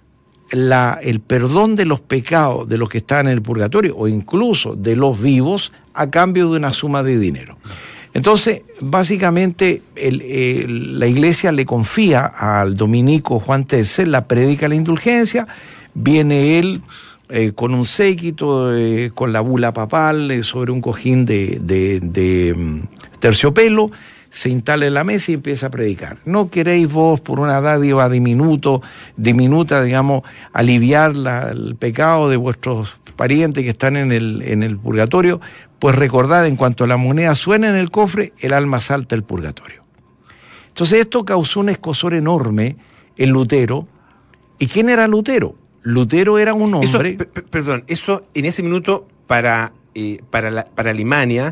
La, el perdón de los pecados de los que estaban en el purgatorio o incluso de los vivos a cambio de una suma de dinero. Entonces, básicamente, el, el, la Iglesia le confía al dominico Juan tercero la prédica de la indulgencia, viene él eh, con un séquito, eh, con la bula papal eh, sobre un cojín de, de, de um, terciopelo, se instala en la mesa y empieza a predicar. ¿No queréis vos, por una dádiva diminuto, diminuta, digamos, aliviar la, el pecado de vuestros parientes que están en el, en el purgatorio? Pues recordad, en cuanto la moneda suena en el cofre, el alma salta al purgatorio. Entonces esto causó un escozor enorme en Lutero. ¿Y quién era Lutero? Lutero era un hombre... Eso, p- perdón, eso en ese minuto para, eh, para, la, para Alemania,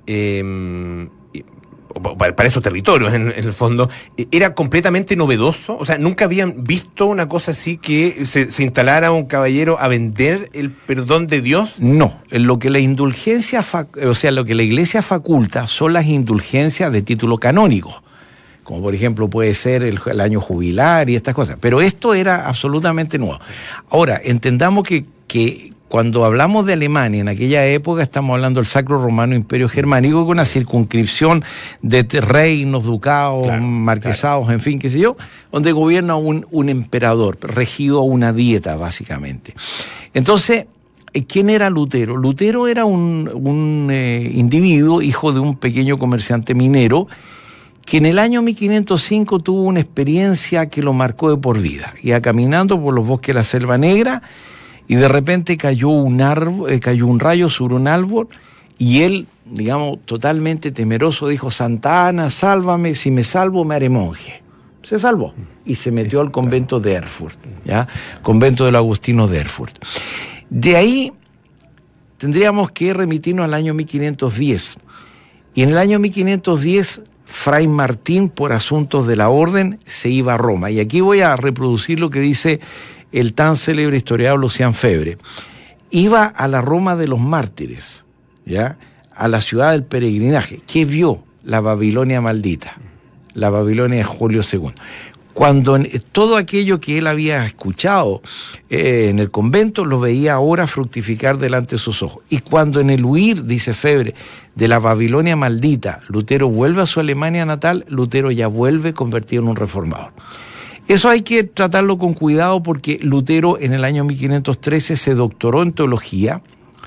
eh, para, para esos territorios en, en el fondo, eh, era completamente novedoso. O sea, nunca habían visto una cosa así, que se, se instalara un caballero a vender el perdón de Dios. No, lo que la indulgencia, fac- o sea, lo que la Iglesia faculta son las indulgencias de título canónico, como por ejemplo puede ser el, el año jubilar y estas cosas. Pero esto era absolutamente nuevo. Ahora, entendamos que, que cuando hablamos de Alemania en aquella época, estamos hablando del Sacro Romano Imperio Germánico, con una circunscripción de reinos, ducados, claro, marquesados, claro, en fin, qué sé yo, donde gobierna un, un emperador, regido a una dieta, básicamente. Entonces, ¿quién era Lutero? Lutero era un, un eh, individuo, hijo de un pequeño comerciante minero, que en el año mil quinientos cinco tuvo una experiencia que lo marcó de por vida. Iba caminando por los bosques de la Selva Negra y de repente cayó un árbol, eh, cayó un rayo sobre un árbol y él, digamos, totalmente temeroso, dijo: Santa Ana, sálvame, si me salvo me haré monje. Se salvó y se metió al convento de Erfurt, ¿ya? Convento de los agustinos de Erfurt. De ahí tendríamos que remitirnos al año mil quinientos diez. Y en el año mil quinientos diez... Fray Martín, por asuntos de la orden, se iba a Roma. Y aquí voy a reproducir lo que dice el tan célebre historiador Lucián Febre. Iba a la Roma de los mártires, ¿ya? A la ciudad del peregrinaje. ¿Qué vio? La Babilonia maldita, la Babilonia de Julio segundo. Cuando en, todo aquello que él había escuchado eh, en el convento, lo veía ahora fructificar delante de sus ojos. Y cuando en el huir, dice Febre, de la Babilonia maldita, Lutero vuelve a su Alemania natal, Lutero ya vuelve convertido en un reformador. Eso hay que tratarlo con cuidado, porque Lutero en el año mil quinientos trece se doctoró en teología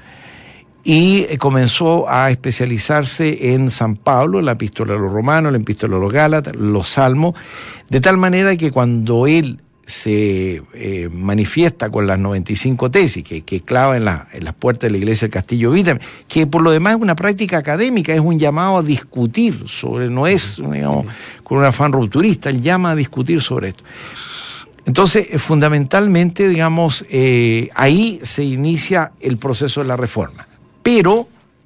y comenzó a especializarse en San Pablo, la epístola a los romanos, la epístola a los gálatas, los salmos, de tal manera que cuando él se eh, manifiesta con las noventa y cinco tesis que, que clava en, la, en las puertas de la iglesia del Castillo Vita, que por lo demás es una práctica académica, es un llamado a discutir sobre, no es, digamos, con un afán rupturista, él llama a discutir sobre esto. Entonces, fundamentalmente, digamos, eh, ahí se inicia el proceso de la reforma. Pero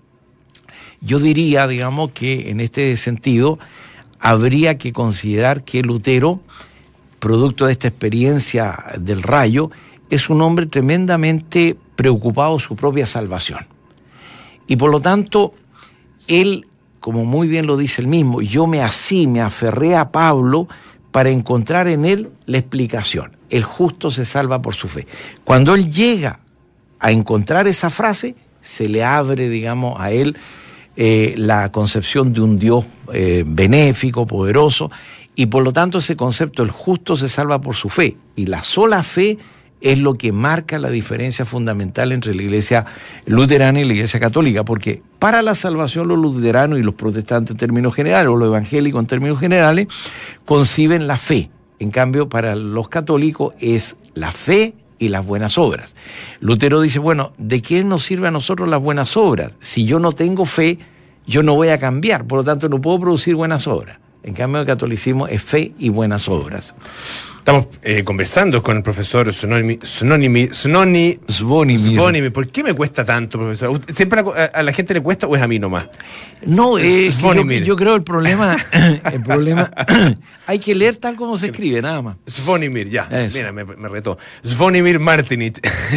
yo diría, digamos, que en este sentido habría que considerar que Lutero, producto de esta experiencia del rayo, es un hombre tremendamente preocupado de su propia salvación. Y por lo tanto, él, como muy bien lo dice él mismo, yo me así, me aferré a Pablo para encontrar en él la explicación. El justo se salva por su fe. Cuando él llega a encontrar esa frase, se le abre, digamos, a él eh, la concepción de un Dios eh, benéfico, poderoso, y por lo tanto ese concepto, el justo se salva por su fe, y la sola fe es lo que marca la diferencia fundamental entre la iglesia luterana y la iglesia católica, porque para la salvación los luteranos y los protestantes en términos generales, o los evangélicos en términos generales, conciben la fe. En cambio, para los católicos es la fe y las buenas obras. Lutero dice, bueno, ¿de qué nos sirve a nosotros las buenas obras? Si yo no tengo fe, yo no voy a cambiar, por lo tanto no puedo producir buenas obras. En cambio, el catolicismo es fe y buenas obras. Estamos eh, conversando con el profesor Snonimir, Snonimir, Snoni, Zvonimir. Zvonimir. ¿Por qué me cuesta tanto, profesor? ¿Usted- ¿Siempre a, a la gente le cuesta o es a mí nomás? No, eh, es que yo, Zvonimir. yo creo el problema, el problema, hay que leer tal como se escribe, nada más. Zvonimir, ya, Eso. mira, me, me retó. Zvonimir Martinic,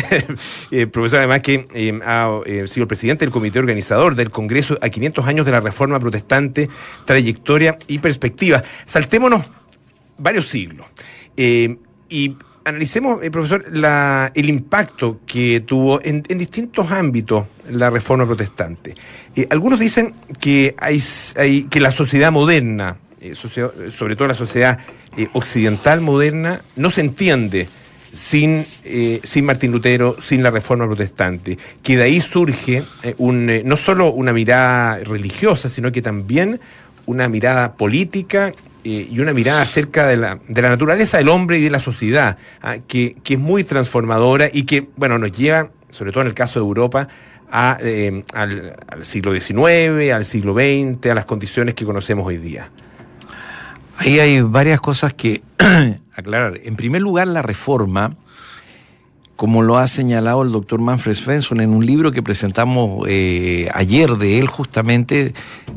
eh, profesor además que eh, ha eh, sido el presidente del comité organizador del Congreso a quinientos años de la Reforma Protestante, trayectoria y perspectiva. Saltémonos varios siglos eh, y analicemos, eh, profesor, la, el impacto que tuvo en, en distintos ámbitos la Reforma Protestante. Eh, algunos dicen que, hay, hay, que la sociedad moderna, eh, socio- sobre todo la sociedad eh, occidental moderna, no se entiende sin, eh, sin Martín Lutero, sin la Reforma Protestante, que de ahí surge eh, un, eh, no solo una mirada religiosa, sino que también una mirada política eh, y una mirada acerca de la, de la naturaleza del hombre y de la sociedad, ¿ah? que, que es muy transformadora y que, bueno, nos lleva, sobre todo en el caso de Europa, a, eh, al, al siglo diecinueve, al siglo veinte, a las condiciones que conocemos hoy día. Ahí hay varias cosas que aclarar. En primer lugar, la reforma, como lo ha señalado el doctor Manfred Svensson en un libro que presentamos eh, ayer de él justamente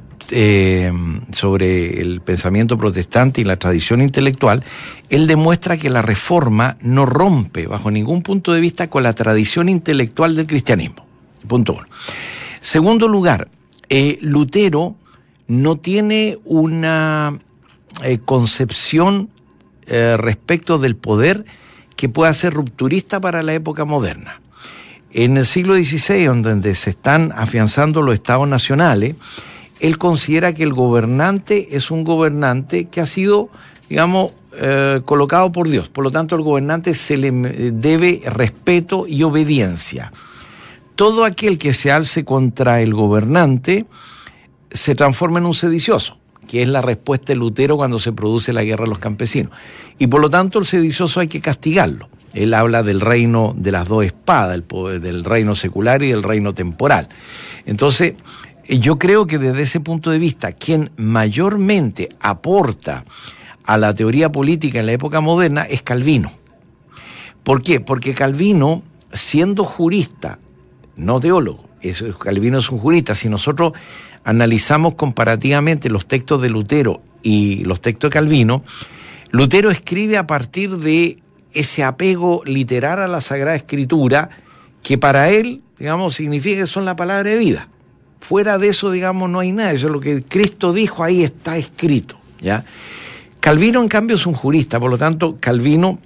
eh, sobre el pensamiento protestante y la tradición intelectual, él demuestra que la reforma no rompe bajo ningún punto de vista con la tradición intelectual del cristianismo. Punto uno. Segundo lugar, eh, Lutero no tiene una eh, concepción eh, respecto del poder que pueda ser rupturista para la época moderna. En el siglo dieciséis, donde se están afianzando los estados nacionales, él considera que el gobernante es un gobernante que ha sido, digamos, eh, colocado por Dios. Por lo tanto, al gobernante se le debe respeto y obediencia. Todo aquel que se alce contra el gobernante se transforma en un sedicioso, que es la respuesta de Lutero cuando se produce la guerra de los campesinos. Y por lo tanto el sedicioso hay que castigarlo. Él habla del reino de las dos espadas, el poder, del reino secular y del reino temporal. Entonces, yo creo que desde ese punto de vista, quien mayormente aporta a la teoría política en la época moderna es Calvino. ¿Por qué? Porque Calvino, siendo jurista, no teólogo, es, Calvino es un jurista. Si nosotros analizamos comparativamente los textos de Lutero y los textos de Calvino, Lutero escribe a partir de ese apego literal a la Sagrada Escritura, que para él, digamos, significa que son la palabra de vida. Fuera de eso, digamos, no hay nada. Eso es lo que Cristo dijo, ahí está escrito, ¿ya? Calvino, en cambio, es un jurista. Por lo tanto, Calvino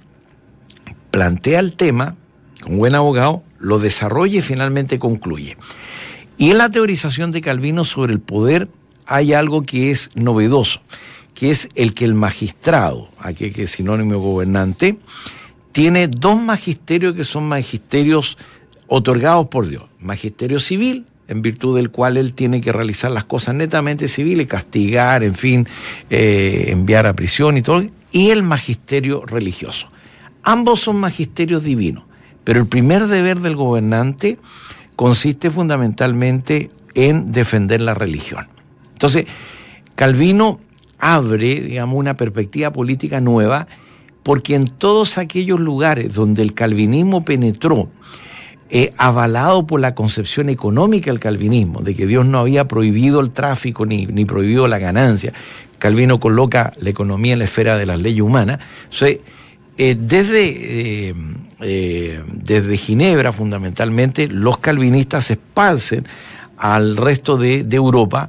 plantea el tema, como buen abogado, lo desarrolla y finalmente concluye. Y en la teorización de Calvino sobre el poder hay algo que es novedoso, que es el que el magistrado, aquí que es sinónimo de gobernante, tiene dos magisterios que son magisterios otorgados por Dios. Magisterio civil, en virtud del cual él tiene que realizar las cosas netamente civiles, castigar, en fin, eh, enviar a prisión y todo, y el magisterio religioso. Ambos son magisterios divinos, pero el primer deber del gobernante consiste fundamentalmente en defender la religión. Entonces, Calvino abre, digamos, una perspectiva política nueva, porque en todos aquellos lugares donde el calvinismo penetró, eh, avalado por la concepción económica del calvinismo, de que Dios no había prohibido el tráfico ni, ni prohibido la ganancia, Calvino coloca la economía en la esfera de las leyes humanas. Entonces, eh, desde... Eh, Eh, desde Ginebra, fundamentalmente, los calvinistas se esparcen al resto de, de Europa,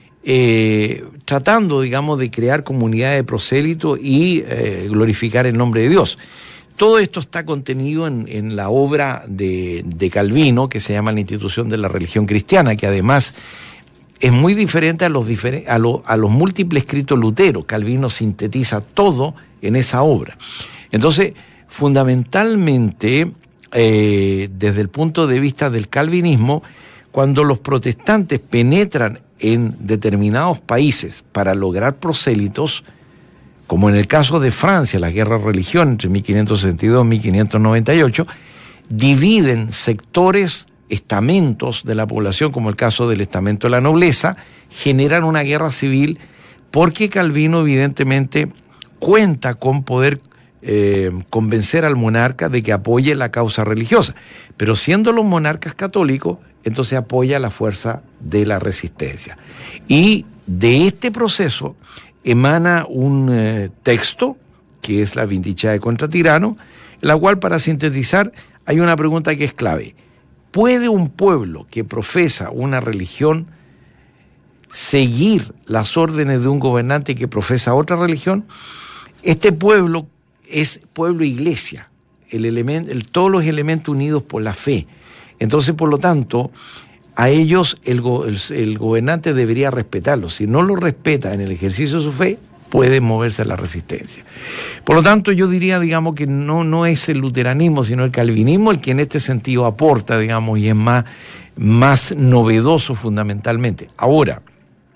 eh, tratando, digamos, de crear comunidades de prosélitos y eh, glorificar el nombre de Dios. Todo esto está contenido en, en la obra de, de Calvino, que se llama La Institución de la Religión Cristiana, que además es muy diferente a los, diferen- a lo, a los múltiples escritos Lutero. Calvino sintetiza todo en esa obra. Entonces, fundamentalmente, eh, desde el punto de vista del calvinismo, cuando los protestantes penetran en determinados países para lograr prosélitos, como en el caso de Francia, la guerra de religión entre mil quinientos sesenta y dos y mil quinientos noventa y ocho, dividen sectores, estamentos de la población, como el caso del estamento de la nobleza, generan una guerra civil, porque Calvino evidentemente cuenta con poder Eh, convencer al monarca de que apoye la causa religiosa, pero siendo los monarcas católicos, entonces apoya la fuerza de la resistencia. Y de este proceso emana un eh, texto, que es la Vindicea contra Tirano, en la cual, para sintetizar, hay una pregunta que es clave. ¿Puede un pueblo que profesa una religión seguir las órdenes de un gobernante que profesa otra religión? Este pueblo es pueblo iglesia, el elemento, el, todos los elementos unidos por la fe. Entonces, por lo tanto, a ellos el, el, el gobernante debería respetarlos. Si no lo respeta en el ejercicio de su fe, puede moverse a la resistencia. Por lo tanto, yo diría, digamos, que no, no es el luteranismo, sino el calvinismo el que en este sentido aporta, digamos, y es más, más novedoso fundamentalmente. Ahora,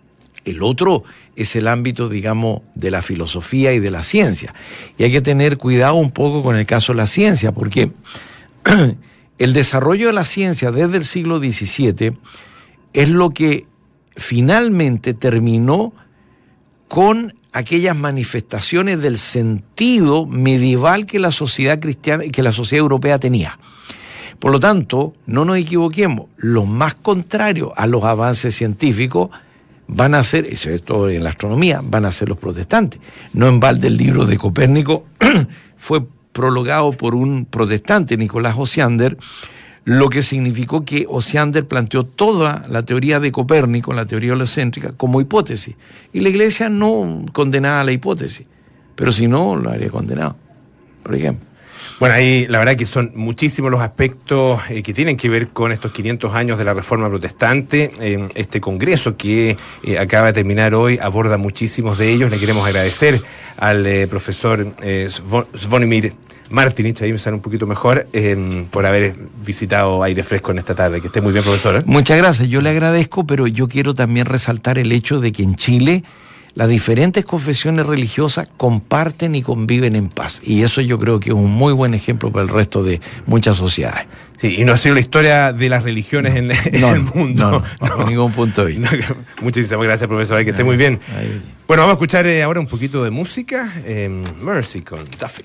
El otro es el ámbito, digamos, de la filosofía y de la ciencia. Y hay que tener cuidado un poco con el caso de la ciencia, porque el desarrollo de la ciencia desde el siglo diecisiete es lo que finalmente terminó con aquellas manifestaciones del sentido medieval que la sociedad cristiana, que la sociedad europea tenía. Por lo tanto, no nos equivoquemos, los más contrarios a los avances científicos van a ser, eso es todo en la astronomía, van a ser los protestantes. No en balde el libro de Copérnico fue prologado por un protestante, Nicolás Osiander, lo que significó que Osiander planteó toda la teoría de Copérnico, la teoría heliocéntrica, como hipótesis. Y la Iglesia no condenaba la hipótesis, pero si no, lo habría condenado, por ejemplo. Bueno, ahí la verdad que son muchísimos los aspectos eh, que tienen que ver con estos quinientos años de la Reforma Protestante. Eh, este congreso que eh, acaba de terminar hoy aborda muchísimos de ellos. Le queremos agradecer al eh, profesor eh, Zvonimir Martinich, ahí me sale un poquito mejor, eh, por haber visitado Aire Fresco en esta tarde. Que esté muy bien, profesor, ¿eh? Muchas gracias, yo le agradezco, pero yo quiero también resaltar el hecho de que en Chile las diferentes confesiones religiosas comparten y conviven en paz. Y eso yo creo que es un muy buen ejemplo para el resto de muchas sociedades. Sí, y no ha sido la historia de las religiones en, en no, el mundo. No, no, bajo ningún punto de vista. No, muchísimas gracias, profesor, que esté muy bien. Ahí. Bueno, vamos a escuchar eh, ahora un poquito de música. Eh, Mercy con Duffy.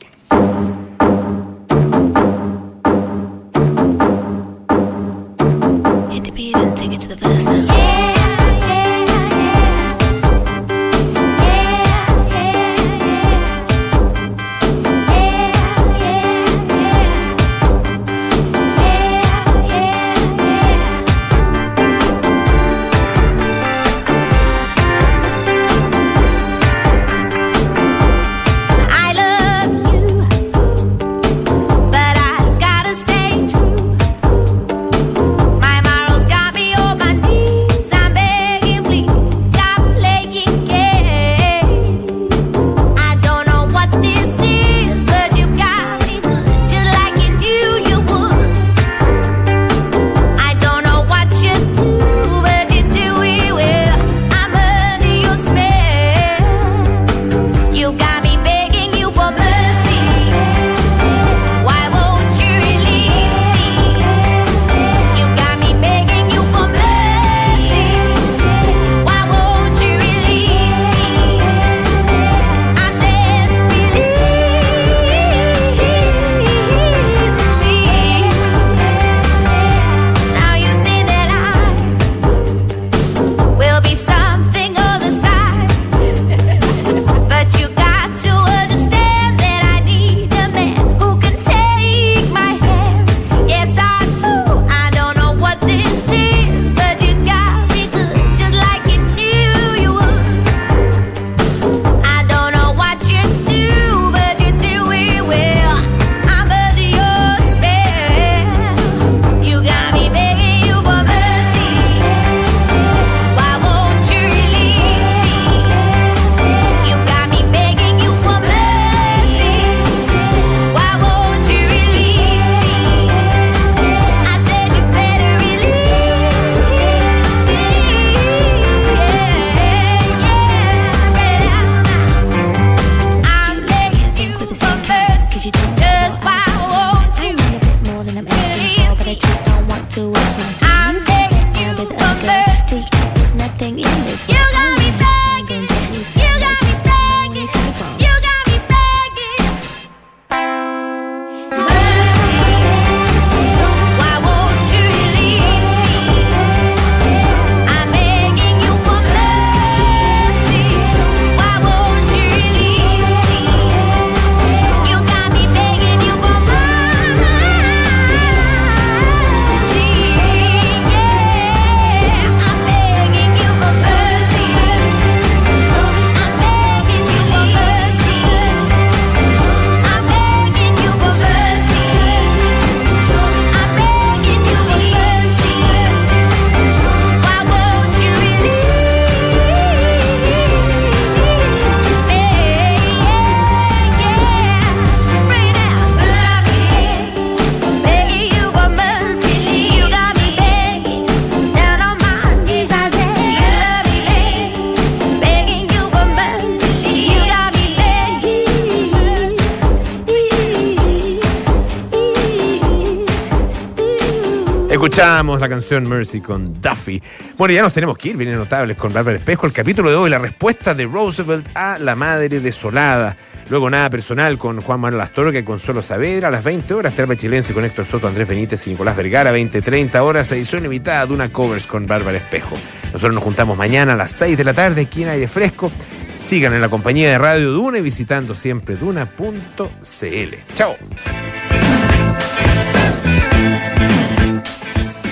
Hit the beat and take it to the verse now. My morals got me on my knees. Escuchamos la canción Mercy con Duffy. Bueno, ya nos tenemos que ir, vienen notables con Bárbara Espejo. El capítulo de hoy, la respuesta de Roosevelt a la madre desolada. Luego nada personal con Juan Manuel Astorga y Consuelo Saavedra. A las veinte horas, Terpa Chilense con Héctor Soto, Andrés Benítez y Nicolás Vergara. veinte treinta horas, edición limitada de una covers con Bárbara Espejo. Nosotros nos juntamos mañana a las seis de la tarde aquí en Aire Fresco. Sigan en la compañía de Radio Duna y visitando siempre duna punto c l. Chao.